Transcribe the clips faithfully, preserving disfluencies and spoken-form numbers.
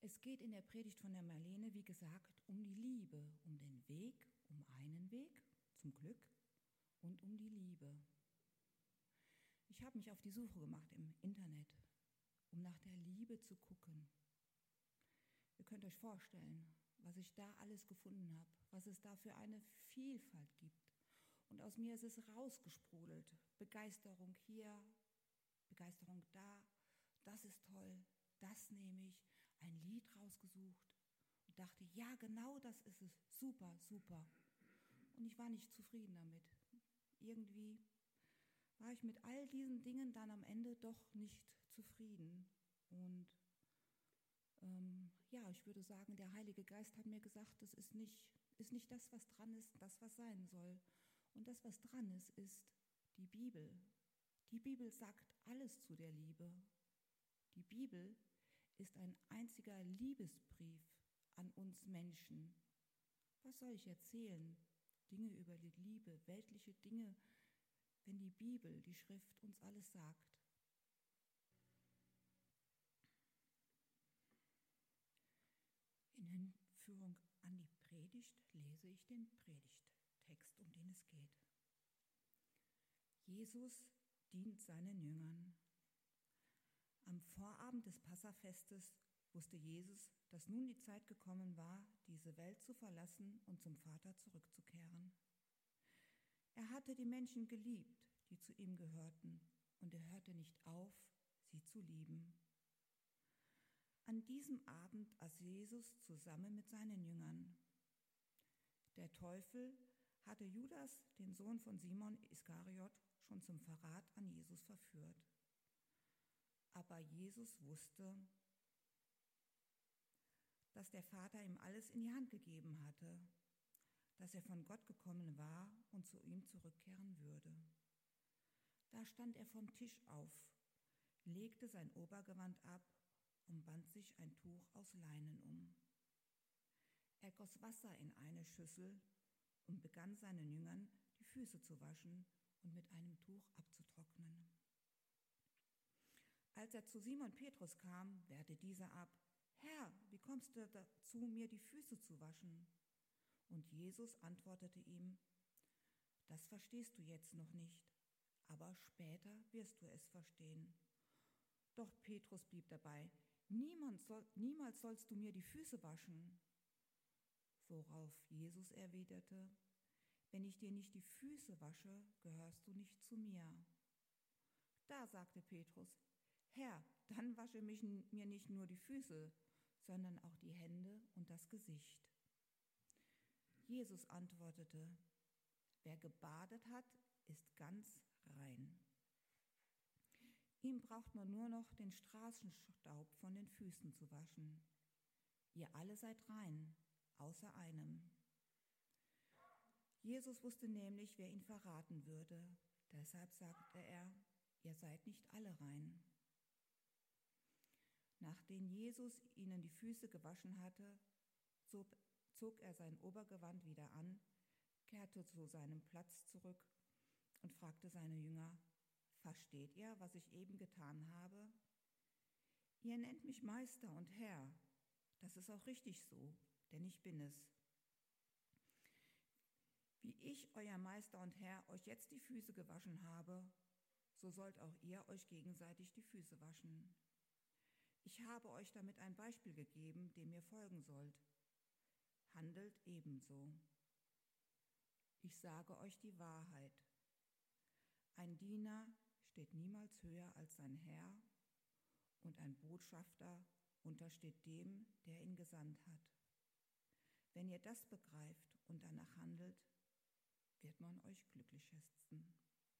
Es geht in der Predigt von der Marlene, wie gesagt, um die Liebe, um den Weg, um einen Weg zum Glück und um die Liebe. Ich habe mich auf die Suche gemacht im Internet, um nach der Liebe zu gucken. Ihr könnt euch vorstellen, was ich da alles gefunden habe, was es da für eine Vielfalt gibt. Und aus mir ist es rausgesprudelt. Begeisterung hier, Begeisterung da, das ist toll, das nehme ich, ein Lied rausgesucht und dachte, ja, genau das ist es, super, super. Und ich war nicht zufrieden damit. Irgendwie war ich mit all diesen Dingen dann am Ende doch nicht zufrieden. Und ähm, ja, ich würde sagen, der Heilige Geist hat mir gesagt, das ist nicht, ist nicht das, was dran ist, das, was sein soll. Und das, was dran ist, ist die Bibel. Die Bibel sagt alles zu der Liebe. Die Bibel ist ein einziger Liebesbrief an uns Menschen. Was soll ich erzählen? Dinge über die Liebe, weltliche Dinge, wenn die Bibel, die Schrift uns alles sagt. In Hinführung an die Predigt lese ich den Predigttext, um den es geht. Jesus dient seinen Jüngern. Am Vorabend des Passafestes wusste Jesus, dass nun die Zeit gekommen war, diese Welt zu verlassen und zum Vater zurückzukehren. Er hatte die Menschen geliebt, die zu ihm gehörten, und er hörte nicht auf, sie zu lieben. An diesem Abend aß Jesus zusammen mit seinen Jüngern. Der Teufel hatte Judas, den Sohn von Simon Iskariot, schon zum Verrat an Jesus verführt. Aber Jesus wusste, dass der Vater ihm alles in die Hand gegeben hatte, dass er von Gott gekommen war und zu ihm zurückkehren würde. Da stand er vom Tisch auf, legte sein Obergewand ab und band sich ein Tuch aus Leinen um. Er goss Wasser in eine Schüssel und begann seinen Jüngern die Füße zu waschen und mit einem Tuch abzutrocknen. Als er zu Simon Petrus kam, wehrte dieser ab: Herr, wie kommst du dazu, mir die Füße zu waschen? Und Jesus antwortete ihm: Das verstehst du jetzt noch nicht, aber später wirst du es verstehen. Doch Petrus blieb dabei: Niemand soll, niemals sollst du mir die Füße waschen. Worauf Jesus erwiderte: Wenn ich dir nicht die Füße wasche, gehörst du nicht zu mir. Da sagte Petrus: Herr, dann wasche mich, mir nicht nur die Füße, sondern auch die Hände und das Gesicht. Jesus antwortete: Wer gebadet hat, ist ganz rein. Ihm braucht man nur noch den Straßenstaub von den Füßen zu waschen. Ihr alle seid rein, außer einem. Jesus wusste nämlich, wer ihn verraten würde. Deshalb sagte er: Ihr seid nicht alle rein. Nachdem Jesus ihnen die Füße gewaschen hatte, zog er sein Obergewand wieder an, kehrte zu seinem Platz zurück und fragte seine Jünger: Versteht ihr, was ich eben getan habe? Ihr nennt mich Meister und Herr. Das ist auch richtig so, denn ich bin es. Wie ich, euer Meister und Herr, euch jetzt die Füße gewaschen habe, so sollt auch ihr euch gegenseitig die Füße waschen. Ich habe euch damit ein Beispiel gegeben, dem ihr folgen sollt. Handelt ebenso. Ich sage euch die Wahrheit. Ein Diener steht niemals höher als sein Herr und ein Botschafter untersteht dem, der ihn gesandt hat. Wenn ihr das begreift und danach handelt, wird man euch glücklich schätzen.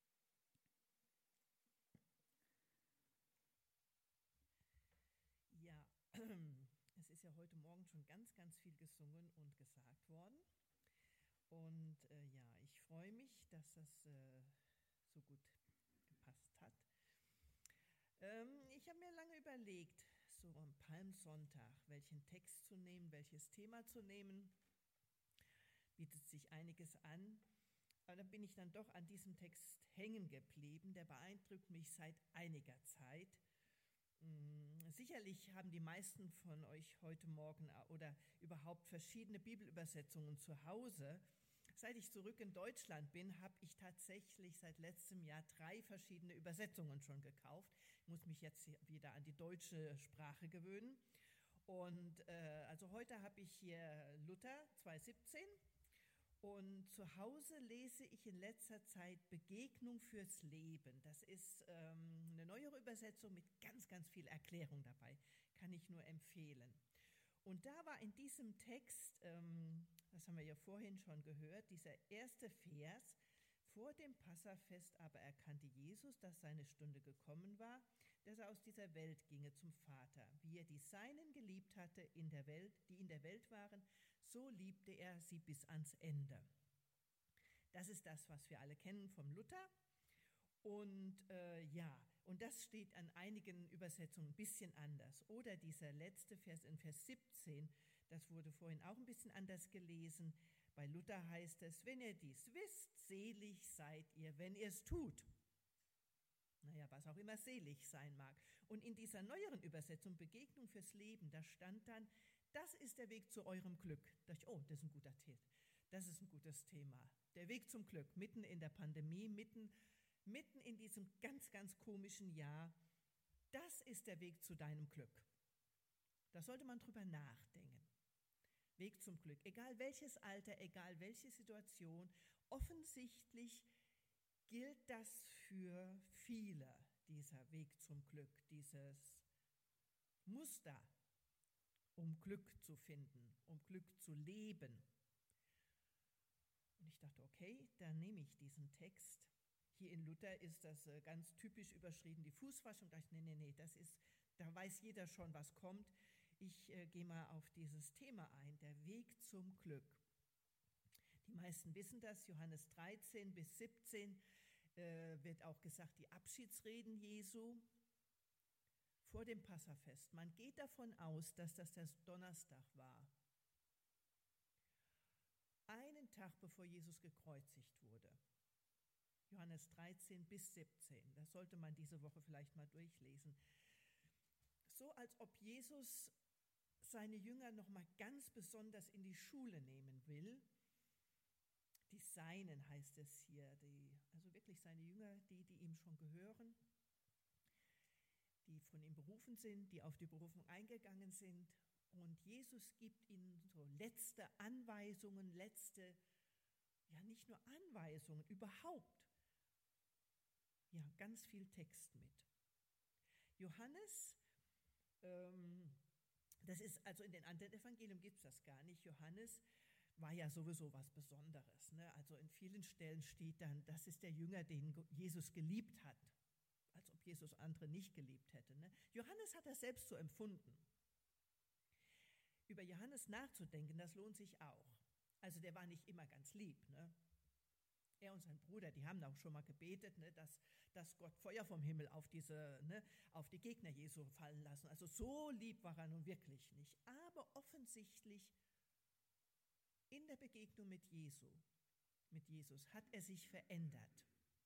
Ja, es ist ja heute Morgen schon ganz, ganz viel gesungen und gesagt worden. Und äh, ja, ich freue mich, dass das äh, so gut gepasst hat. Ähm, ich habe mir lange überlegt, so am Palmsonntag, welchen Text zu nehmen, welches Thema zu nehmen. Bietet sich einiges an. Aber dann bin ich dann doch an diesem Text hängen geblieben. Der beeindruckt mich seit einiger Zeit. Sicherlich haben die meisten von euch heute Morgen oder überhaupt verschiedene Bibelübersetzungen zu Hause. Seit ich zurück in Deutschland bin, habe ich tatsächlich seit letztem Jahr drei verschiedene Übersetzungen schon gekauft. Ich muss mich jetzt wieder an die deutsche Sprache gewöhnen. Und äh, also heute habe ich hier Luther zwei siebzehn. Und zu Hause lese ich in letzter Zeit Begegnung fürs Leben. Das ist ähm, eine neuere Übersetzung mit ganz, ganz viel Erklärung dabei. Kann ich nur empfehlen. Und da war in diesem Text, ähm, das haben wir ja vorhin schon gehört, dieser erste Vers: Vor dem Passafest aber erkannte Jesus, dass seine Stunde gekommen war, dass er aus dieser Welt ginge zum Vater. Wie er die Seinen geliebt hatte, in der Welt, die in der Welt waren, so liebte er sie bis ans Ende. Das ist das, was wir alle kennen vom Luther. Und äh, ja, und das steht an einigen Übersetzungen ein bisschen anders. Oder dieser letzte Vers in Vers siebzehn, das wurde vorhin auch ein bisschen anders gelesen. Bei Luther heißt es: Wenn ihr dies wisst, selig seid ihr, wenn ihr es tut. Naja, was auch immer selig sein mag. Und in dieser neueren Übersetzung, Begegnung fürs Leben, da stand dann: Das ist der Weg zu eurem Glück. Da dachte ich, oh, das ist ein guter Thema. Das ist ein gutes Thema. Der Weg zum Glück, mitten in der Pandemie, mitten, mitten in diesem ganz, ganz komischen Jahr. Das ist der Weg zu deinem Glück. Da sollte man drüber nachdenken. Weg zum Glück. Egal welches Alter, egal welche Situation, offensichtlich gilt das für viele, dieser Weg zum Glück, dieses Muster, um Glück zu finden, um Glück zu leben. Und ich dachte, okay, dann nehme ich diesen Text. Hier in Luther ist das ganz typisch überschrieben, die Fußwaschung. Da dachte ich, nee, nee, nee, das ist, da weiß jeder schon, was kommt. Ich äh, gehe mal auf dieses Thema ein, der Weg zum Glück. Die meisten wissen das, Johannes dreizehn bis siebzehn äh, wird auch gesagt, die Abschiedsreden Jesu vor dem Passafest. Man geht davon aus, dass das der Donnerstag war. Einen Tag bevor Jesus gekreuzigt wurde. Johannes dreizehn bis siebzehn. Das sollte man diese Woche vielleicht mal durchlesen. So als ob Jesus seine Jünger noch mal ganz besonders in die Schule nehmen will. Die Seinen heißt es hier, die, also wirklich seine Jünger, die, die ihm schon gehören, die von ihm berufen sind, die auf die Berufung eingegangen sind. Und Jesus gibt ihnen so letzte Anweisungen, letzte, ja nicht nur Anweisungen, überhaupt, ja ganz viel Text mit. Johannes, ähm, das ist, also in den anderen Evangelien gibt es das gar nicht. Johannes war ja sowieso was Besonderes. Ne? Also in vielen Stellen steht dann, das ist der Jünger, den Jesus geliebt hat. Als ob Jesus andere nicht geliebt hätte. Ne? Johannes hat das selbst so empfunden. Über Johannes nachzudenken, das lohnt sich auch. Also der war nicht immer ganz lieb. Ne? Er und sein Bruder, die haben auch schon mal gebetet, ne, dass, dass Gott Feuer vom Himmel auf, diese, ne, auf die Gegner Jesu fallen lassen. Also so lieb war er nun wirklich nicht. Aber offensichtlich in der Begegnung mit Jesu, mit Jesus hat er sich verändert.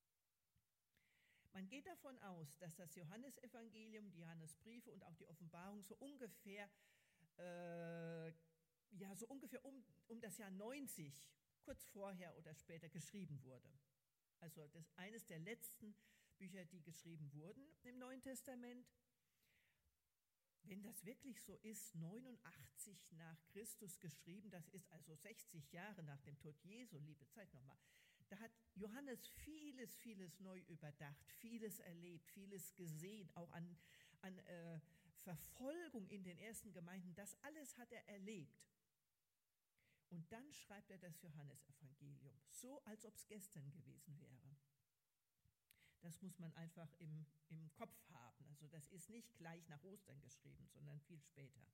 Man geht davon aus, dass das Johannesevangelium, die Johannesbriefe und auch die Offenbarung so ungefähr, äh, ja, so ungefähr um, um das Jahr neunzig, kurz vorher oder später geschrieben wurde. Also das ist eines der letzten Bücher, die geschrieben wurden im Neuen Testament. Wenn das wirklich so ist, neunundachtzig nach Christus geschrieben, das ist also sechzig Jahre nach dem Tod Jesu, liebe Zeit nochmal, da hat Johannes vieles, vieles neu überdacht, vieles erlebt, vieles gesehen, auch an, an äh, Verfolgung in den ersten Gemeinden, das alles hat er erlebt. Und dann schreibt er das Johannesevangelium, so als ob es gestern gewesen wäre. Das muss man einfach im, im Kopf haben. Also das ist nicht gleich nach Ostern geschrieben, sondern viel später.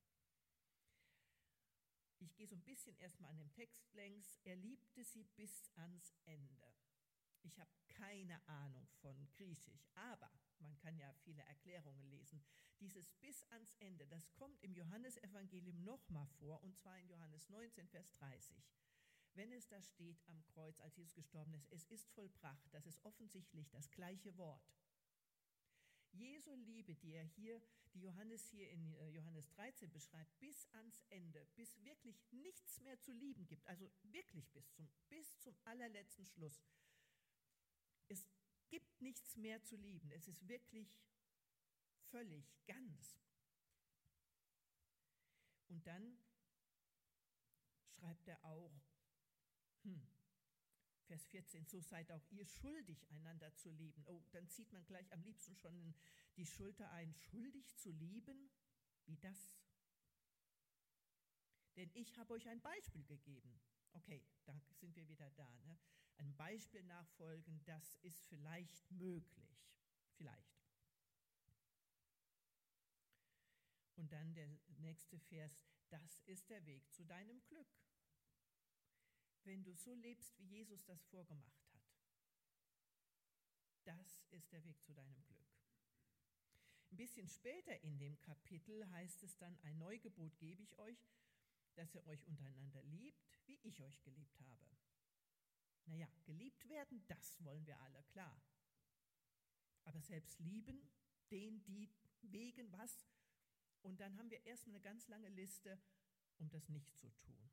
Ich gehe so ein bisschen erstmal an dem Text längs. Er liebte sie bis ans Ende. Ich habe keine Ahnung von Griechisch, aber man kann ja viele Erklärungen lesen. Dieses bis ans Ende, das kommt im Johannesevangelium nochmal vor, und zwar in Johannes neunzehn, Vers dreißig. Wenn es da steht am Kreuz, als Jesus gestorben ist, es ist vollbracht, das ist offensichtlich das gleiche Wort. Jesu Liebe, die er hier, die Johannes hier in Johannes dreizehn beschreibt, bis ans Ende, bis wirklich nichts mehr zu lieben gibt, also wirklich bis zum, bis zum allerletzten Schluss. Es gibt nichts mehr zu lieben. Es ist wirklich völlig, ganz. Und dann schreibt er auch, hm, Vers vierzehn, so seid auch ihr schuldig, einander zu lieben. Oh, dann zieht man gleich am liebsten schon die Schulter ein, schuldig zu lieben? Wie das? Denn ich habe euch ein Beispiel gegeben. Okay, da sind wir wieder da. Ne? Ein Beispiel nachfolgen, das ist vielleicht möglich. Vielleicht. Und dann der nächste Vers, das ist der Weg zu deinem Glück. Wenn du so lebst, wie Jesus das vorgemacht hat. Das ist der Weg zu deinem Glück. Ein bisschen später in dem Kapitel heißt es dann, ein Neugebot gebe ich euch, dass ihr euch untereinander liebt, wie ich euch geliebt habe. Naja, geliebt werden, das wollen wir alle, klar. Aber selbst lieben, den, die, wegen was. Und dann haben wir erstmal eine ganz lange Liste, um das nicht zu tun.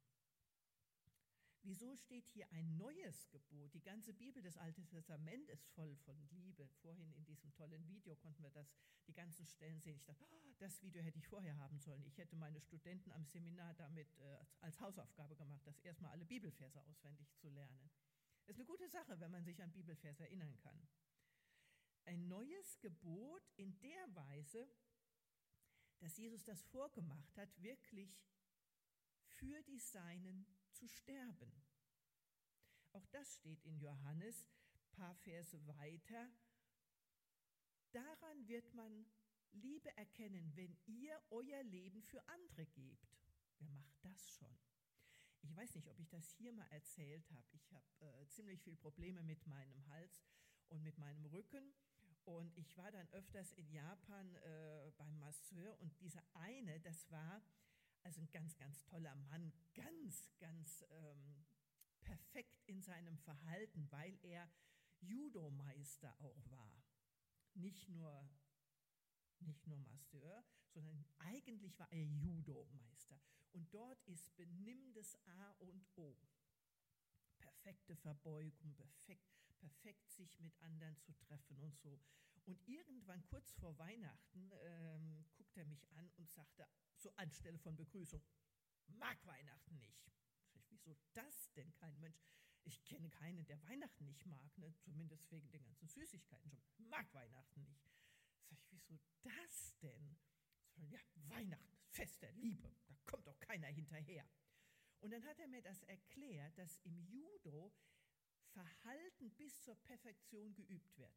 Wieso steht hier ein neues Gebot? Die ganze Bibel, das Alte Testament ist voll von Liebe. Vorhin in diesem tollen Video konnten wir das, die ganzen Stellen sehen. Ich dachte, oh, das Video hätte ich vorher haben sollen. Ich hätte meine Studenten am Seminar damit äh, als Hausaufgabe gemacht, das erstmal alle Bibelverse auswendig zu lernen. Das ist eine gute Sache, wenn man sich an Bibelverse erinnern kann. Ein neues Gebot in der Weise, dass Jesus das vorgemacht hat, wirklich für die Seinen zu sterben. Auch das steht in Johannes, ein paar Verse weiter. Daran wird man Liebe erkennen, wenn ihr euer Leben für andere gebt. Wer macht das schon? Ich weiß nicht, ob ich das hier mal erzählt habe. Ich habe äh, ziemlich viele Probleme mit meinem Hals und mit meinem Rücken. Und ich war dann öfters in Japan äh, beim Masseur. Und dieser eine, das war also ein ganz, ganz toller Mann, ganz, ganz ähm, perfekt in seinem Verhalten, weil er Judo-Meister auch war. Nicht nur, nicht nur Masseur, sondern eigentlich war er Judo-Meister. Und dort ist Benimm das A und O. Perfekte Verbeugung, perfekt, perfekt sich mit anderen zu treffen und so. Und irgendwann kurz vor Weihnachten ähm, guckt er mich an und sagte, so anstelle von Begrüßung, mag Weihnachten nicht. Sag ich, wieso das denn? Kein Mensch. Ich kenne keinen, der Weihnachten nicht mag, ne? Zumindest wegen den ganzen Süßigkeiten schon. Mag Weihnachten nicht. Sag ich, wieso das denn? Ja, Weihnachten, Fest der Liebe, da kommt doch keiner hinterher. Und dann hat er mir das erklärt, dass im Judo Verhalten bis zur Perfektion geübt wird.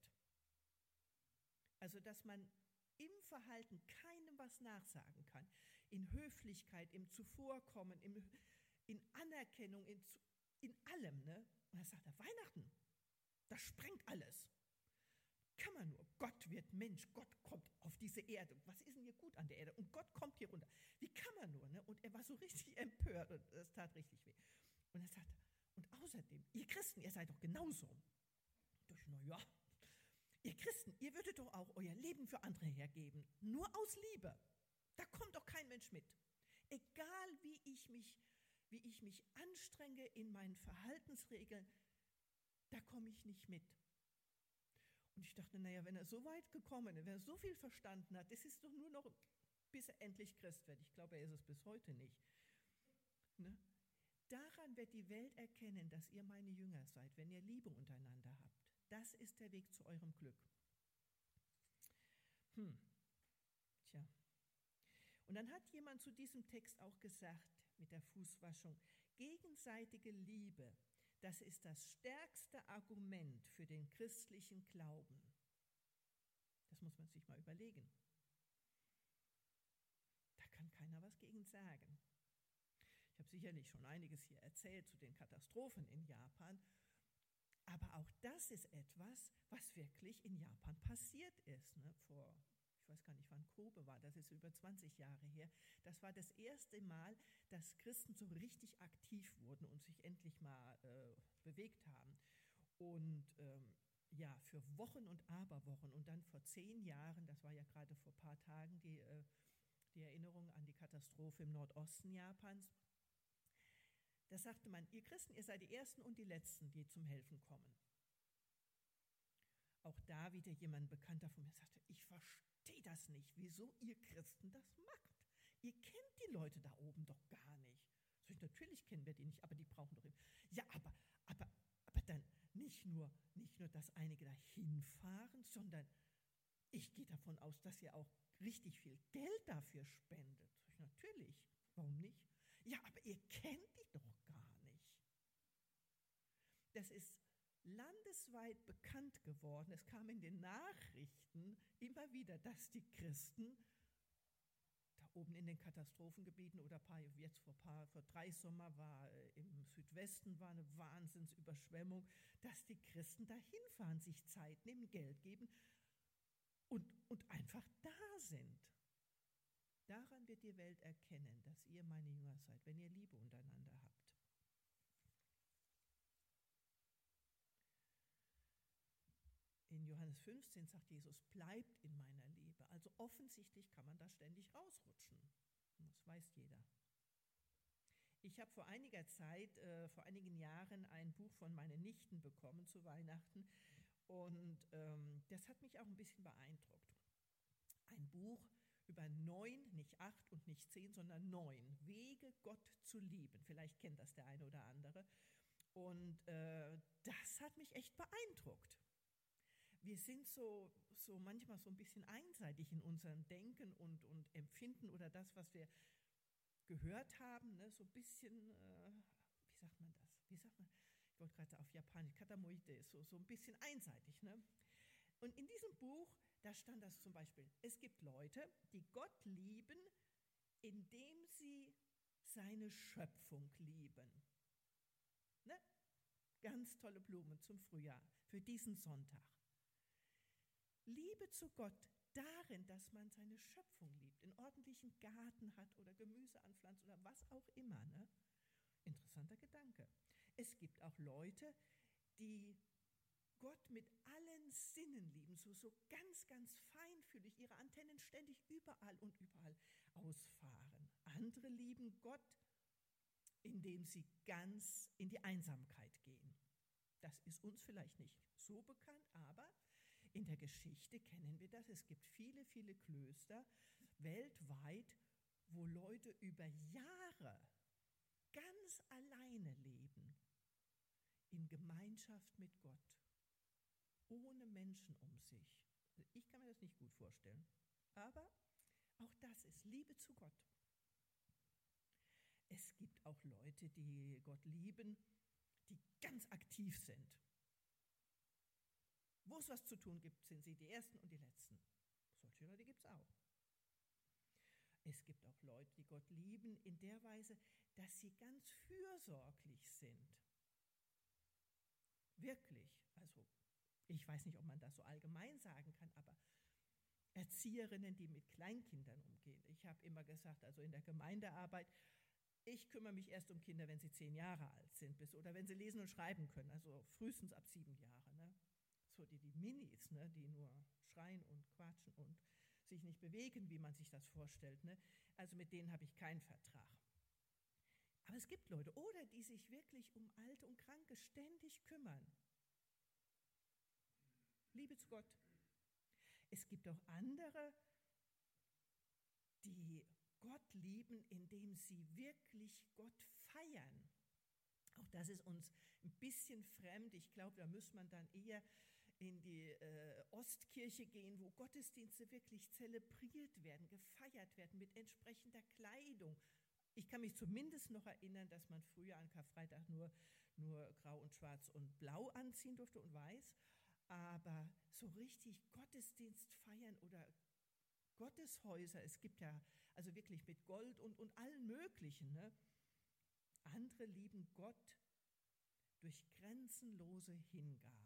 Also, dass man im Verhalten keinem was nachsagen kann. In Höflichkeit, im Zuvorkommen, im, in Anerkennung, in, in allem. Ne? Und da sagt er, Weihnachten, das sprengt alles. Kann man nur. Gott wird Mensch, Gott kommt auf diese Erde. Was ist denn hier gut an der Erde? Und Gott kommt hier runter. Wie kann man nur? Ne? Und er war so richtig empört und das tat richtig weh. Und er sagte, und außerdem, ihr Christen, ihr seid doch genauso. Und ich, na ja, ihr Christen, ihr würdet doch auch euer Leben für andere hergeben. Nur aus Liebe. Da kommt doch kein Mensch mit. Egal wie ich mich, wie ich mich anstrenge in meinen Verhaltensregeln, da komme ich nicht mit. Und ich dachte, naja, wenn er so weit gekommen ist, wenn er so viel verstanden hat, das ist doch nur noch, bis er endlich Christ wird. Ich glaube, er ist es bis heute nicht. Ne? Daran wird die Welt erkennen, dass ihr meine Jünger seid, wenn ihr Liebe untereinander habt. Das ist der Weg zu eurem Glück. Hm, tja. Und dann hat jemand zu diesem Text auch gesagt, mit der Fußwaschung, gegenseitige Liebe, das ist das stärkste Argument für den christlichen Glauben. Das muss man sich mal überlegen. Da kann keiner was gegen sagen. Ich habe sicherlich schon einiges hier erzählt zu den Katastrophen in Japan. Aber auch das ist etwas, was wirklich in Japan passiert ist. Ne? Vor, ich weiß gar nicht, wann Kobe war, das ist über zwanzig Jahre her. Das war das erste Mal, dass Christen so richtig aktiv wurden und sich endlich mal äh, bewegt haben. Und ähm, ja, für Wochen und Aberwochen. Und dann vor zehn Jahren, das war ja gerade vor ein paar Tagen, die, äh, die Erinnerung an die Katastrophe im Nordosten Japans, da sagte man, ihr Christen, ihr seid die Ersten und die Letzten, die zum Helfen kommen. Auch da wieder jemand Bekannter von mir sagte, ich verstehe das nicht, wieso ihr Christen das macht. Ihr kennt die Leute da oben doch gar nicht. So, natürlich kennen wir die nicht, aber die brauchen doch eben. Ja, aber, aber, aber dann nicht nur, nicht nur, dass einige da hinfahren, sondern ich gehe davon aus, dass ihr auch richtig viel Geld dafür spendet. So, natürlich, warum nicht? Ja, aber ihr kennt die doch gar nicht. Das ist landesweit bekannt geworden. Es kam in den Nachrichten immer wieder, dass die Christen da oben in den Katastrophengebieten oder paar, jetzt vor, paar, vor drei Sommer war äh, im Südwesten war eine Wahnsinnsüberschwemmung, dass die Christen da hinfahren, sich Zeit nehmen, Geld geben und, und einfach da sind. Daran wird die Welt erkennen, dass ihr meine Jünger seid, wenn ihr Liebe untereinander habt. In Johannes fünfzehn sagt Jesus, bleibt in meiner Liebe. Also offensichtlich kann man da ständig rausrutschen. Das weiß jeder. Ich habe vor einiger Zeit, äh, vor einigen Jahren ein Buch von meinen Nichten bekommen zu Weihnachten und ähm, das hat mich auch ein bisschen beeindruckt. Ein Buch über neun, nicht acht und nicht zehn, sondern neun Wege, Gott zu lieben. Vielleicht kennt das der eine oder andere. Und äh, das hat mich echt beeindruckt. Wir sind so, so manchmal so ein bisschen einseitig in unserem Denken und, und Empfinden oder das, was wir gehört haben, ne? So ein bisschen, äh, wie sagt man das? Wie sagt man? Ich wollte gerade auf Japanisch, Katamoite, so, so ein bisschen einseitig. Ne? Und in diesem Buch, da stand das zum Beispiel, es gibt Leute, die Gott lieben, indem sie seine Schöpfung lieben. Ne? Ganz tolle Blumen zum Frühjahr, für diesen Sonntag. Liebe zu Gott darin, dass man seine Schöpfung liebt, einen ordentlichen Garten hat oder Gemüse anpflanzt oder was auch immer. Ne? Interessanter Gedanke. Es gibt auch Leute, die Gott mit allen Sinnen lieben, so, so ganz, ganz feinfühlig, ihre Antennen ständig überall und überall ausfahren. Andere lieben Gott, indem sie ganz in die Einsamkeit gehen. Das ist uns vielleicht nicht so bekannt, aber in der Geschichte kennen wir das. Es gibt viele, viele Klöster weltweit, wo Leute über Jahre ganz alleine leben, in Gemeinschaft mit Gott, ohne Menschen um sich. Ich kann mir das nicht gut vorstellen, aber auch das ist Liebe zu Gott. Es gibt auch Leute, die Gott lieben, die ganz aktiv sind. Wo es was zu tun gibt, sind sie die Ersten und die Letzten. Solche Leute gibt es auch. Es gibt auch Leute, die Gott lieben in der Weise, dass sie ganz fürsorglich sind. Wirklich. Also ich weiß nicht, ob man das so allgemein sagen kann, aber Erzieherinnen, die mit Kleinkindern umgehen. Ich habe immer gesagt, also in der Gemeindearbeit, ich kümmere mich erst um Kinder, wenn sie zehn Jahre alt sind, bis, oder wenn sie lesen und schreiben können, also frühestens ab sieben Jahre. Ne? So die, die Minis, ne, die nur schreien und quatschen und sich nicht bewegen, wie man sich das vorstellt. Ne? Also mit denen habe ich keinen Vertrag. Aber es gibt Leute, oder die sich wirklich um Alte und Kranke ständig kümmern. Liebe zu Gott. Es gibt auch andere, die Gott lieben, indem sie wirklich Gott feiern. Auch das ist uns ein bisschen fremd. Ich glaube, da muss man dann eher in die äh, Ostkirche gehen, wo Gottesdienste wirklich zelebriert werden, gefeiert werden mit entsprechender Kleidung. Ich kann mich zumindest noch erinnern, dass man früher an Karfreitag nur, nur grau und schwarz und blau anziehen durfte und weiß. Aber so richtig Gottesdienst feiern oder Gotteshäuser, es gibt ja also wirklich mit Gold und, und allen möglichen. Ne? Andere lieben Gott durch grenzenlose Hingabe.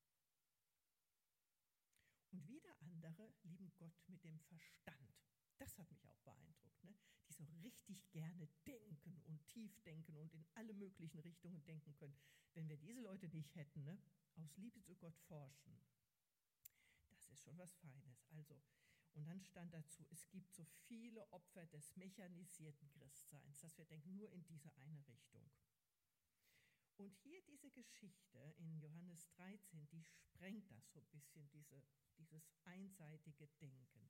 Und wieder andere lieben Gott mit dem Verstand. Das hat mich auch beeindruckt, ne? Die so richtig richtig gerne denken und tief denken und in alle möglichen Richtungen denken können. Wenn wir diese Leute nicht hätten, ne? Aus Liebe zu Gott forschen, das ist schon was Feines. Also, und dann stand dazu, es gibt so viele Opfer des mechanisierten Christseins, dass wir denken nur in diese eine Richtung. Und hier diese Geschichte in Johannes dreizehn, die sprengt das so ein bisschen, diese, dieses einseitige Denken.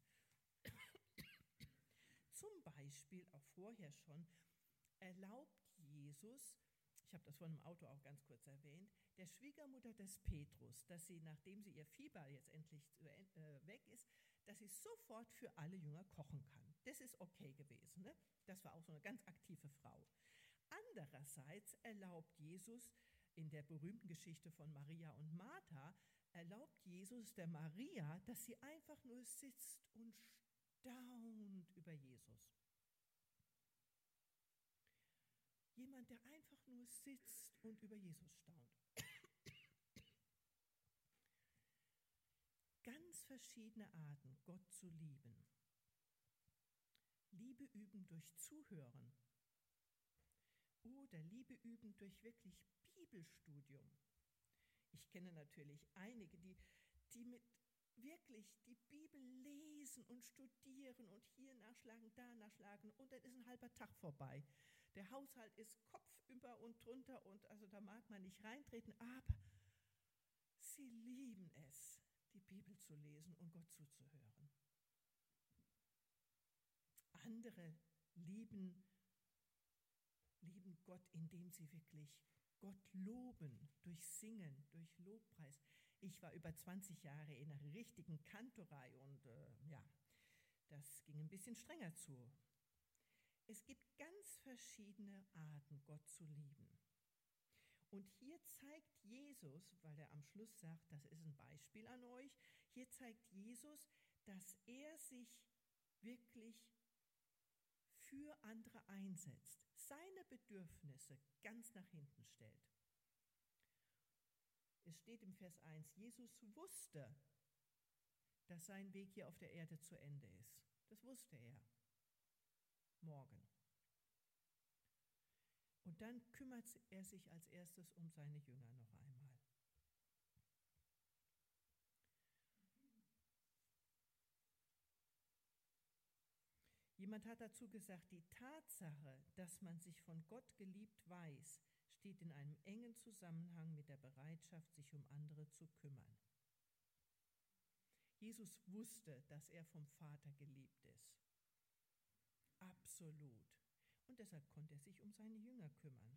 Zum Beispiel, auch vorher schon, erlaubt Jesus, ich habe das vor dem Auto auch ganz kurz erwähnt, der Schwiegermutter des Petrus, dass sie, nachdem sie ihr Fieber jetzt endlich äh, weg ist, dass sie sofort für alle Jünger kochen kann. Das ist okay gewesen. Ne? Das war auch so eine ganz aktive Frau. Andererseits erlaubt Jesus in der berühmten Geschichte von Maria und Martha, erlaubt Jesus der Maria, dass sie einfach nur sitzt und staunt über Jesus. Jemand, der einfach nur sitzt und über Jesus staunt. Ganz verschiedene Arten, Gott zu lieben. Liebe üben durch Zuhören. Oder Liebe üben durch wirklich Bibelstudium. Ich kenne natürlich einige, die, die mit wirklich die Bibel lesen und studieren und hier nachschlagen, da nachschlagen und dann ist ein halber Tag vorbei. Der Haushalt ist kopfüber und drunter und also da mag man nicht reintreten, aber sie lieben es, die Bibel zu lesen und Gott zuzuhören. Andere lieben lieben Gott, indem sie wirklich Gott loben, durch Singen, durch Lobpreis. Ich war über zwanzig Jahre in einer richtigen Kantorei und äh, ja, das ging ein bisschen strenger zu. Es gibt ganz verschiedene Arten, Gott zu lieben. Und hier zeigt Jesus, weil er am Schluss sagt, das ist ein Beispiel an euch, hier zeigt Jesus, dass er sich wirklich für andere einsetzt, seine Bedürfnisse ganz nach hinten stellt. Es steht im Vers eins, Jesus wusste, dass sein Weg hier auf der Erde zu Ende ist. Das wusste er. Morgen. Und dann kümmert er sich als erstes um seine Jünger noch einmal. Jemand hat dazu gesagt, die Tatsache, dass man sich von Gott geliebt weiß, steht in einem engen Zusammenhang mit der Bereitschaft, sich um andere zu kümmern. Jesus wusste, dass er vom Vater geliebt ist. Absolut. Und deshalb konnte er sich um seine Jünger kümmern.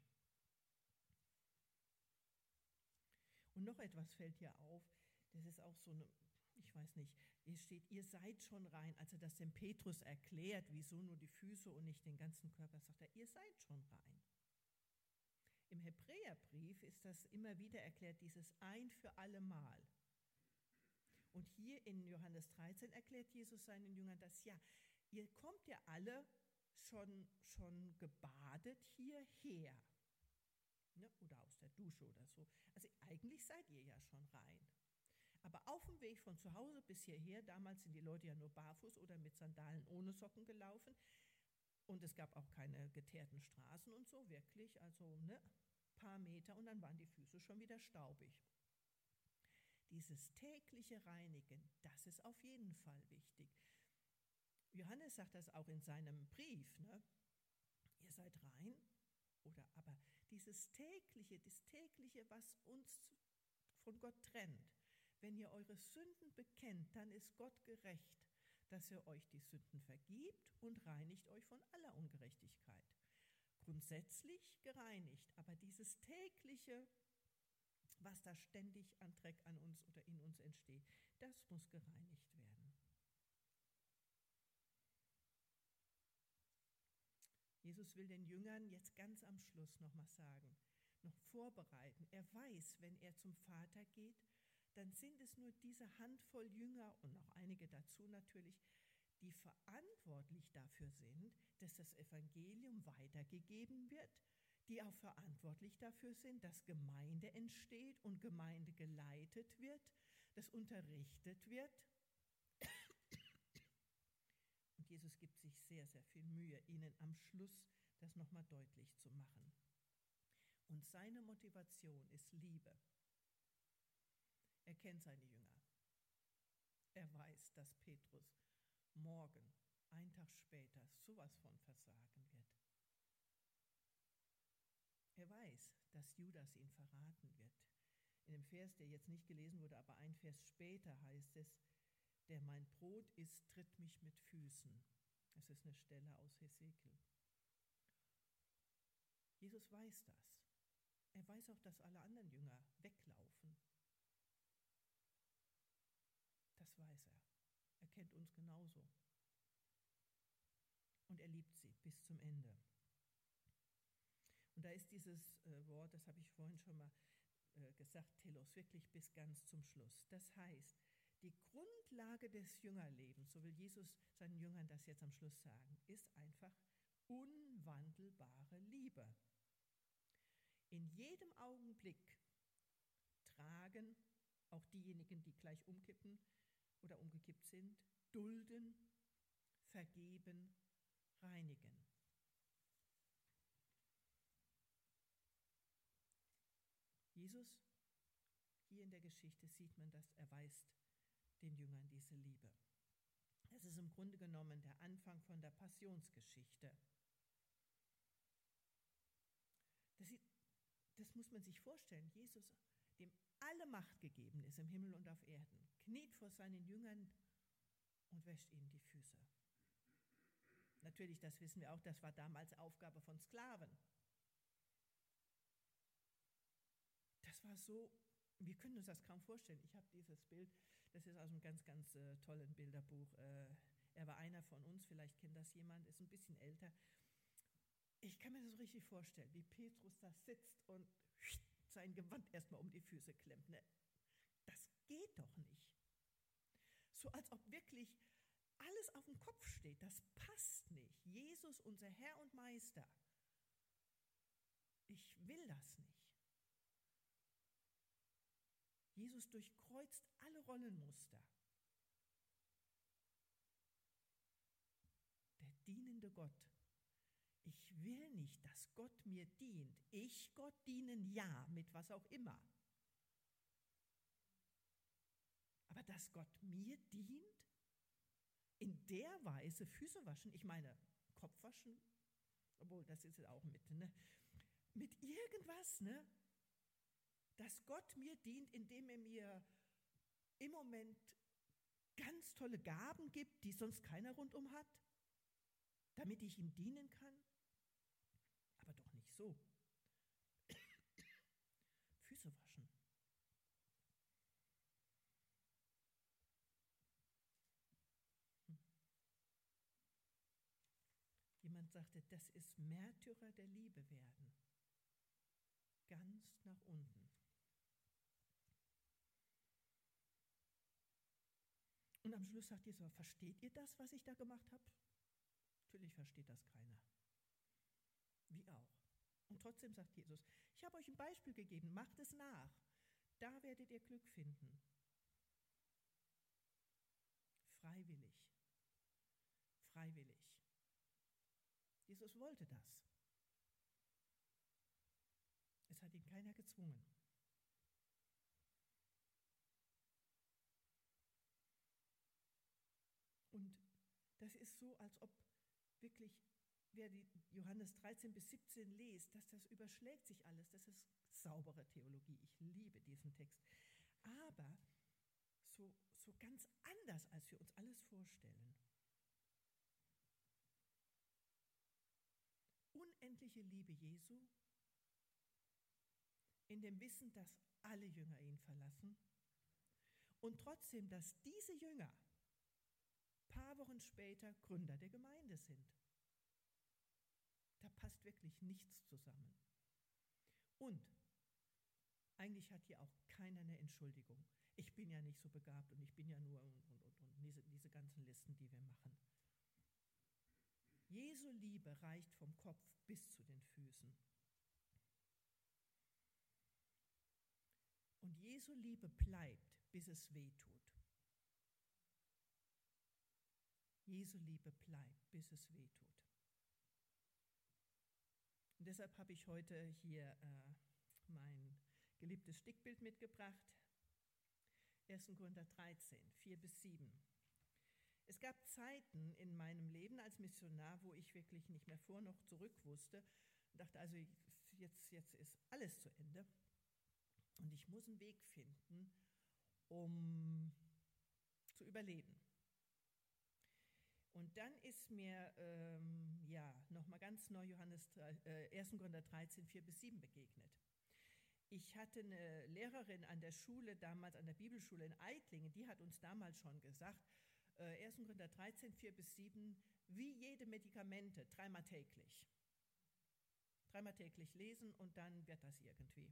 Und noch etwas fällt hier auf, das ist auch so eine, ich weiß nicht, hier steht, ihr seid schon rein. Als er das dem Petrus erklärt, wieso nur die Füße und nicht den ganzen Körper, sagt er, ihr seid schon rein. Im Hebräerbrief ist das immer wieder erklärt, dieses ein für alle Mal. Und hier in Johannes dreizehn erklärt Jesus seinen Jüngern das, ja, ihr kommt ja alle schon, schon gebadet hierher. Ne? Oder aus der Dusche oder so. Also eigentlich seid ihr ja schon rein. Aber auf dem Weg von zu Hause bis hierher, damals sind die Leute ja nur barfuß oder mit Sandalen ohne Socken gelaufen. Und es gab auch keine geteerten Straßen und so, wirklich. Also ne, paar Meter und dann waren die Füße schon wieder staubig. Dieses tägliche Reinigen, das ist auf jeden Fall wichtig. Johannes sagt das auch in seinem Brief, ne? Ihr seid rein, oder aber dieses tägliche, das tägliche, was uns von Gott trennt. Wenn ihr eure Sünden bekennt, dann ist Gott gerecht, dass er euch die Sünden vergibt und reinigt euch von aller Ungerechtigkeit. Grundsätzlich gereinigt, aber dieses tägliche, was da ständig an Dreck an uns oder in uns entsteht, das muss gereinigt werden. Jesus will den Jüngern jetzt ganz am Schluss nochmal sagen, noch vorbereiten. Er weiß, wenn er zum Vater geht, dann sind es nur diese Handvoll Jünger und noch einige dazu natürlich, die verantwortlich dafür sind, dass das Evangelium weitergegeben wird, die auch verantwortlich dafür sind, dass Gemeinde entsteht und Gemeinde geleitet wird, dass unterrichtet wird. Und Jesus gibt sich sehr, sehr viel Mühe, ihnen am Schluss das nochmal deutlich zu machen. Und seine Motivation ist Liebe. Er kennt seine Jünger. Er weiß, dass Petrus morgen, einen Tag später, sowas von versagen wird. Er weiß, dass Judas ihn verraten wird. In dem Vers, der jetzt nicht gelesen wurde, aber ein Vers später heißt es, der mein Brot isst, tritt mich mit Füßen. Das ist eine Stelle aus Hesekiel. Jesus weiß das. Er weiß auch, dass alle anderen Jünger weglaufen. Das weiß er. Er kennt uns genauso. Und er liebt sie bis zum Ende. Und da ist dieses äh, Wort, das habe ich vorhin schon mal äh, gesagt, Telos, wirklich bis ganz zum Schluss. Das heißt, die Grundlage des Jüngerlebens, so will Jesus seinen Jüngern das jetzt am Schluss sagen, ist einfach unwandelbare Liebe. In jedem Augenblick tragen auch diejenigen, die gleich umkippen oder umgekippt sind, dulden, vergeben, reinigen. Jesus, hier in der Geschichte sieht man das, erweist den Jüngern diese Liebe. Es ist im Grunde genommen der Anfang von der Passionsgeschichte. Das, das muss man sich vorstellen. Jesus, dem alle Macht gegeben ist im Himmel und auf Erden, kniet vor seinen Jüngern und wäscht ihnen die Füße. Natürlich, das wissen wir auch, das war damals Aufgabe von Sklaven. Das war so, wir können uns das kaum vorstellen. Ich habe dieses Bild, das ist aus einem ganz, ganz äh, tollen Bilderbuch. Äh, er war einer von uns, vielleicht kennt das jemand, ist ein bisschen älter. Ich kann mir das so richtig vorstellen, wie Petrus da sitzt und sein Gewand erstmal um die Füße klemmt. Ne? Das geht doch nicht. So als ob wirklich alles auf dem Kopf steht. Das passt nicht. Jesus, unser Herr und Meister. Ich will das nicht. Jesus durchkreuzt alle Rollenmuster. Der dienende Gott. Ich will nicht, dass Gott mir dient. Ich Gott dienen, ja, mit was auch immer. Aber dass Gott mir dient, in der Weise Füße waschen, ich meine Kopf waschen, obwohl das ist ja auch mit, ne? Mit irgendwas, ne? Dass Gott mir dient, indem er mir im Moment ganz tolle Gaben gibt, die sonst keiner rundum hat, damit ich ihm dienen kann. Aber doch nicht so. Füße waschen. Hm. Jemand sagte, das ist Märtyrer der Liebe werden. Ganz nach unten. Und am Schluss sagt Jesus, versteht ihr das, was ich da gemacht habe? Natürlich versteht das keiner. Wie auch. Und trotzdem sagt Jesus, ich habe euch ein Beispiel gegeben, macht es nach. Da werdet ihr Glück finden. Freiwillig. Freiwillig. Jesus wollte das. Es hat ihn keiner gezwungen. Und das ist so, als ob wirklich, wer die Johannes dreizehn bis siebzehn liest, dass das überschlägt sich alles. Das ist saubere Theologie. Ich liebe diesen Text. Aber so, so ganz anders, als wir uns alles vorstellen. Unendliche Liebe Jesu, in dem Wissen, dass alle Jünger ihn verlassen und trotzdem, dass diese Jünger paar Wochen später Gründer der Gemeinde sind. Da passt wirklich nichts zusammen. Und eigentlich hat hier auch keiner eine Entschuldigung. Ich bin ja nicht so begabt und ich bin ja nur und, und, und, und diese, diese ganzen Listen, die wir machen. Jesu Liebe reicht vom Kopf bis zu den Füßen. Und Jesu Liebe bleibt, bis es weh tut. Jesu Liebe bleibt, bis es weh tut. Und deshalb habe ich heute hier äh, mein geliebtes Stickbild mitgebracht. erster Korinther dreizehn, vier bis sieben. Es gab Zeiten in meinem Leben als Missionar, wo ich wirklich nicht mehr vor noch zurück wusste und dachte, also jetzt, jetzt ist alles zu Ende und ich muss einen Weg finden, um zu überleben. Und dann ist mir ähm, ja, nochmal ganz neu Johannes äh, erster Korinther dreizehn, vier bis sieben begegnet. Ich hatte eine Lehrerin an der Schule, damals an der Bibelschule in Eitlingen, die hat uns damals schon gesagt, äh, erster Korinther dreizehn, vier bis sieben, wie jede Medikamente, dreimal täglich. Dreimal täglich lesen und dann wird das irgendwie.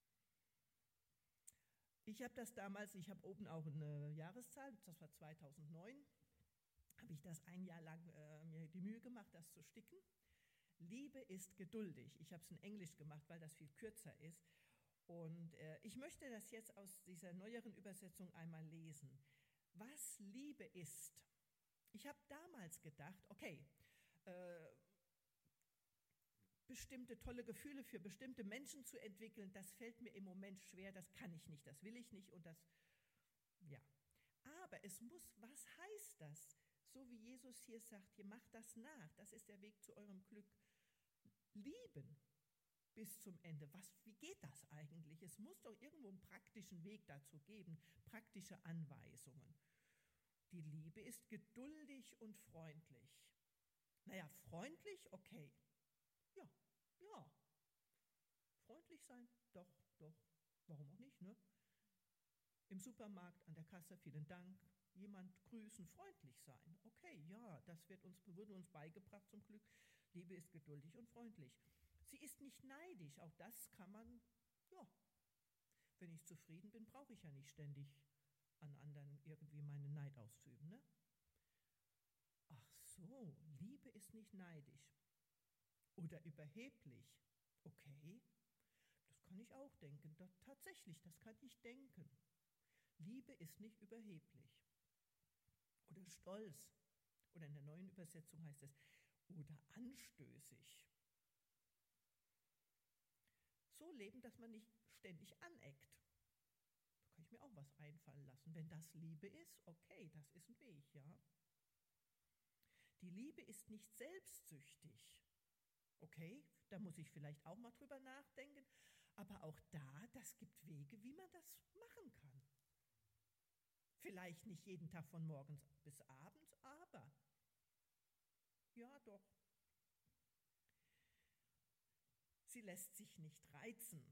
Ich habe das damals, ich habe oben auch eine Jahreszahl, das war zweitausendneun, habe ich das ein Jahr lang äh, mir die Mühe gemacht, das zu sticken. Liebe ist geduldig. Ich habe es in Englisch gemacht, weil das viel kürzer ist. Und äh, ich möchte das jetzt aus dieser neueren Übersetzung einmal lesen. Was Liebe ist. Ich habe damals gedacht, okay, äh, bestimmte tolle Gefühle für bestimmte Menschen zu entwickeln, das fällt mir im Moment schwer, das kann ich nicht, das will ich nicht und das, ja. Aber es muss, was heißt das? So wie Jesus hier sagt, ihr macht das nach, das ist der Weg zu eurem Glück. Lieben bis zum Ende. Was, wie geht das eigentlich? Es muss doch irgendwo einen praktischen Weg dazu geben, praktische Anweisungen. Die Liebe ist geduldig und freundlich. Naja, freundlich, okay. Ja, ja. Freundlich sein, doch, doch. Warum auch nicht, ne? Im Supermarkt, an der Kasse, vielen Dank. Jemand grüßen, freundlich sein. Okay, ja, das wird uns, wurde uns beigebracht zum Glück. Liebe ist geduldig und freundlich. Sie ist nicht neidisch, auch das kann man, ja, wenn ich zufrieden bin, brauche ich ja nicht ständig an anderen irgendwie meinen Neid auszuüben, ne? Ach so, Liebe ist nicht neidisch oder überheblich. Okay, das kann ich auch denken. Da, tatsächlich, das kann ich denken. Liebe ist nicht überheblich oder stolz. Oder in der neuen Übersetzung heißt es, oder anstößig. So leben, dass man nicht ständig aneckt. Da kann ich mir auch was einfallen lassen. Wenn das Liebe ist, okay, das ist ein Weg, ja. Die Liebe ist nicht selbstsüchtig. Okay, da muss ich vielleicht auch mal drüber nachdenken. Aber auch da, das gibt Wege, wie man das machen kann. Vielleicht nicht jeden Tag von morgens bis abends, aber ja doch. Sie lässt sich nicht reizen.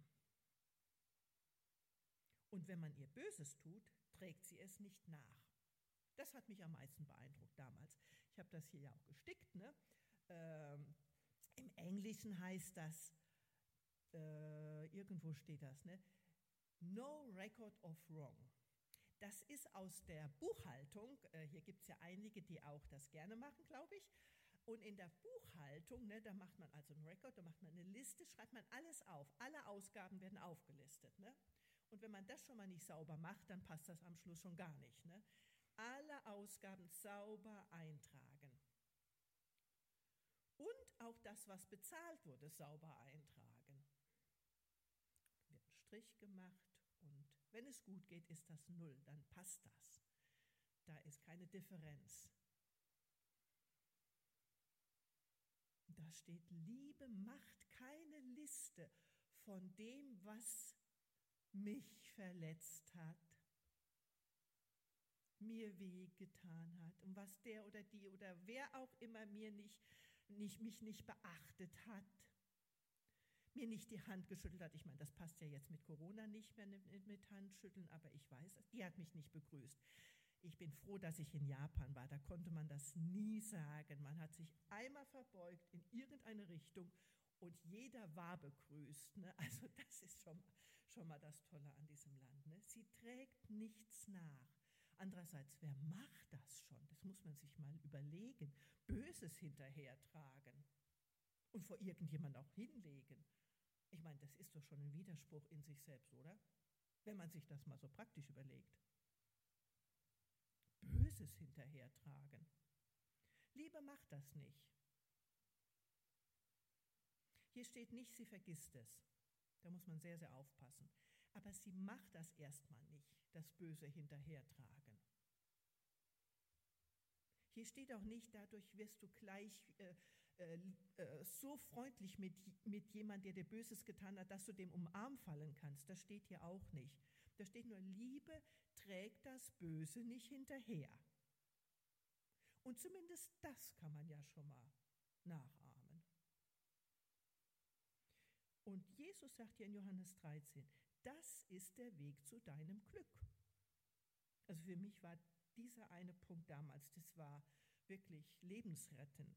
Und wenn man ihr Böses tut, trägt sie es nicht nach. Das hat mich am meisten beeindruckt damals. Ich habe das hier ja auch gestickt, ne? Ähm, im Englischen heißt das, äh, irgendwo steht das, ne? No record of wrong. Das ist aus der Buchhaltung, äh, hier gibt es ja einige, die auch das gerne machen, glaube ich. Und in der Buchhaltung, ne, da macht man also einen Record, da macht man eine Liste, schreibt man alles auf. Alle Ausgaben werden aufgelistet. Ne? Und wenn man das schon mal nicht sauber macht, dann passt das am Schluss schon gar nicht. Ne? Alle Ausgaben sauber eintragen. Und auch das, was bezahlt wurde, sauber eintragen. Da wird ein Strich gemacht und wenn es gut geht, ist das Null, dann passt das. Da ist keine Differenz. Da steht, Liebe macht keine Liste von dem, was mich verletzt hat, mir wehgetan hat und was der oder die oder wer auch immer mir nicht, nicht, mich nicht beachtet hat, mir nicht die Hand geschüttelt hat. Ich meine, das passt ja jetzt mit Corona nicht mehr mit, mit Handschütteln, aber ich weiß, die hat mich nicht begrüßt. Ich bin froh, dass ich in Japan war, da konnte man das nie sagen. Man hat sich einmal verbeugt in irgendeine Richtung und jeder war begrüßt. Ne? Also das ist schon, schon mal das Tolle an diesem Land. Ne? Sie trägt nichts nach. Andererseits, wer macht das schon? Das muss man sich mal überlegen. Böses hinterhertragen und vor irgendjemand auch hinlegen. Ich meine, das ist doch schon ein Widerspruch in sich selbst, oder? Wenn man sich das mal so praktisch überlegt. Böses hinterhertragen. Liebe macht das nicht. Hier steht nicht, sie vergisst es. Da muss man sehr, sehr aufpassen. Aber sie macht das erstmal nicht, das Böse hinterhertragen. Hier steht auch nicht, dadurch wirst du gleich äh, äh, so freundlich mit, mit jemandem, der dir Böses getan hat, dass du dem um den Arm fallen kannst. Das steht hier auch nicht. Da steht nur, Liebe trägt das Böse nicht hinterher. Und zumindest das kann man ja schon mal nachahmen. Und Jesus sagt hier in Johannes dreizehn, das ist der Weg zu deinem Glück. Also für mich war dieser eine Punkt damals, das war wirklich lebensrettend.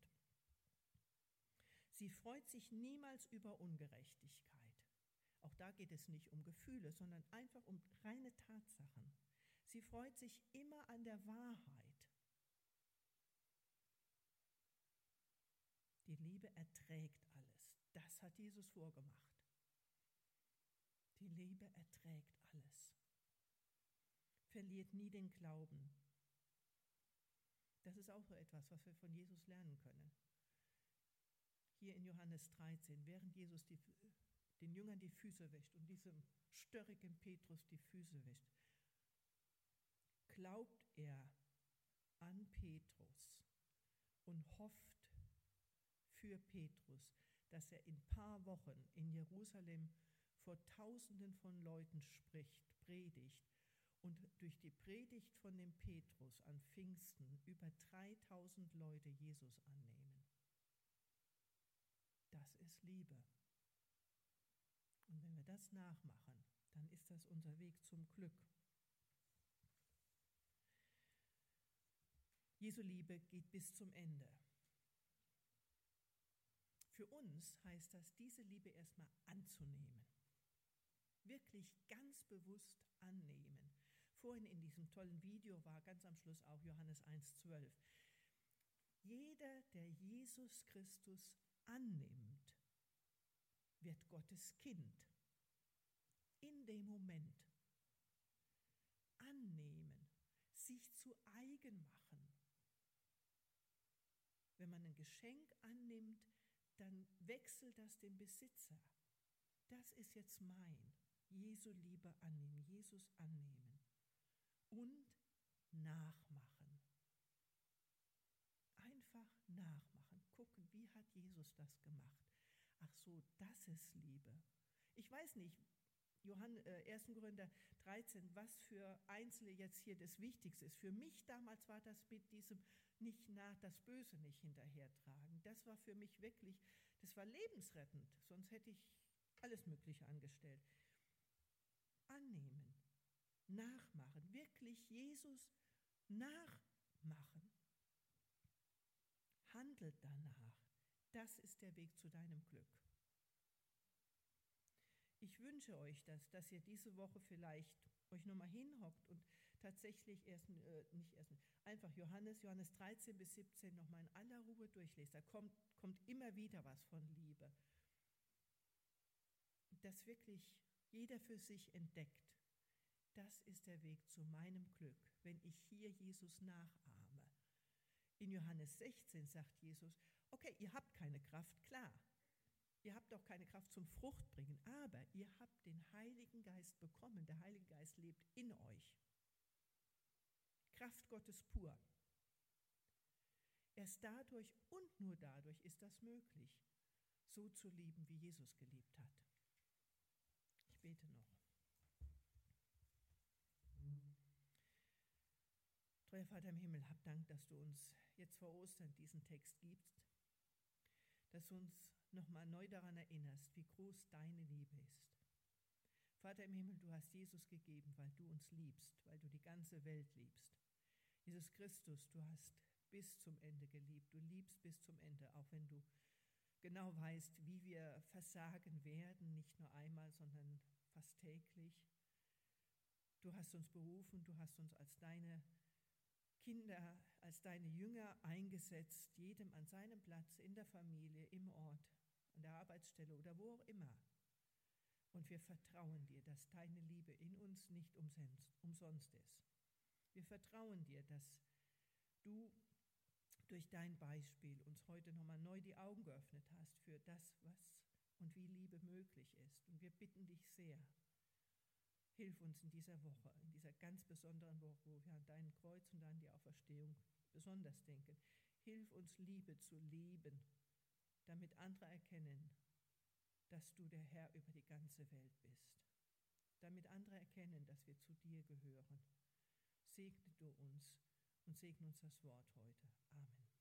Sie freut sich niemals über Ungerechtigkeit. Auch da geht es nicht um Gefühle, sondern einfach um reine Tatsachen. Sie freut sich immer an der Wahrheit. Die Liebe erträgt alles. Das hat Jesus vorgemacht. Die Liebe erträgt alles. Verliert nie den Glauben. Das ist auch so etwas, was wir von Jesus lernen können. Hier in Johannes dreizehn, während Jesus die, den Jüngern die Füße wäscht und diesem störrigen Petrus die Füße wäscht, glaubt er an Petrus und hofft für Petrus, dass er in ein paar Wochen in Jerusalem vor Tausenden von Leuten spricht, predigt und durch die Predigt von dem Petrus an Pfingsten über dreitausend Leute Jesus annehmen. Das ist Liebe. Und wenn wir das nachmachen, dann ist das unser Weg zum Glück. Jesu Liebe geht bis zum Ende. Für uns heißt das, diese Liebe erstmal anzunehmen. Wirklich ganz bewusst annehmen. Vorhin in diesem tollen Video war ganz am Schluss auch Johannes eins zwölf. Jeder, der Jesus Christus annimmt, wird Gottes Kind. In dem Moment. Annehmen. Sich zu eigen machen. Wenn man ein Geschenk annimmt, dann wechselt das den Besitzer. Das ist jetzt mein. Jesu Liebe annehmen, Jesus annehmen. Und nachmachen. Einfach nachmachen. Gucken, wie hat Jesus das gemacht? Ach so, das ist Liebe. Ich weiß nicht, Johann, äh, erster Korinther dreizehn, was für Einzelne jetzt hier das Wichtigste ist. Für mich damals war das mit diesem nicht nach das Böse nicht hinterhertragen. Das war für mich wirklich, das war lebensrettend. Sonst hätte ich alles Mögliche angestellt. Annehmen, nachmachen, wirklich Jesus nachmachen. Handelt danach. Das ist der Weg zu deinem Glück. Ich wünsche euch das, dass ihr diese Woche vielleicht euch nochmal hinhockt und tatsächlich erst, äh, nicht erst, einfach Johannes, Johannes dreizehn bis siebzehn nochmal in aller Ruhe durchlest. Da kommt, kommt immer wieder was von Liebe. Dass wirklich jeder für sich entdeckt, das ist der Weg zu meinem Glück, wenn ich hier Jesus nachahme. In Johannes sechzehn sagt Jesus, okay, ihr habt keine Kraft, klar. Ihr habt auch keine Kraft zum Fruchtbringen, aber ihr habt den Heiligen Geist bekommen. Der Heilige Geist lebt in euch. Kraft Gottes pur. Erst dadurch und nur dadurch ist das möglich, so zu lieben, wie Jesus geliebt hat. Ich bete noch. Treuer Vater im Himmel, hab Dank, dass du uns jetzt vor Ostern diesen Text gibst, dass du uns nochmal neu daran erinnerst, wie groß deine Liebe ist. Vater im Himmel, du hast Jesus gegeben, weil du uns liebst, weil du die ganze Welt liebst. Jesus Christus, du hast bis zum Ende geliebt, du liebst bis zum Ende, auch wenn du genau weißt, wie wir versagen werden, nicht nur einmal, sondern fast täglich. Du hast uns berufen, du hast uns als deine Kinder, als deine Jünger eingesetzt, jedem an seinem Platz, in der Familie, im Ort, an der Arbeitsstelle oder wo auch immer. Und wir vertrauen dir, dass deine Liebe in uns nicht umsonst ist. Wir vertrauen dir, dass du durch dein Beispiel uns heute nochmal neu die Augen geöffnet hast für das, was und wie Liebe möglich ist. Und wir bitten dich sehr, hilf uns in dieser Woche, in dieser ganz besonderen Woche, wo wir an dein Kreuz und an die Auferstehung besonders denken. Hilf uns, Liebe zu leben, damit andere erkennen, dass du der Herr über die ganze Welt bist. Damit andere erkennen, dass wir zu dir gehören. Segne du uns und segne uns das Wort heute. Amen.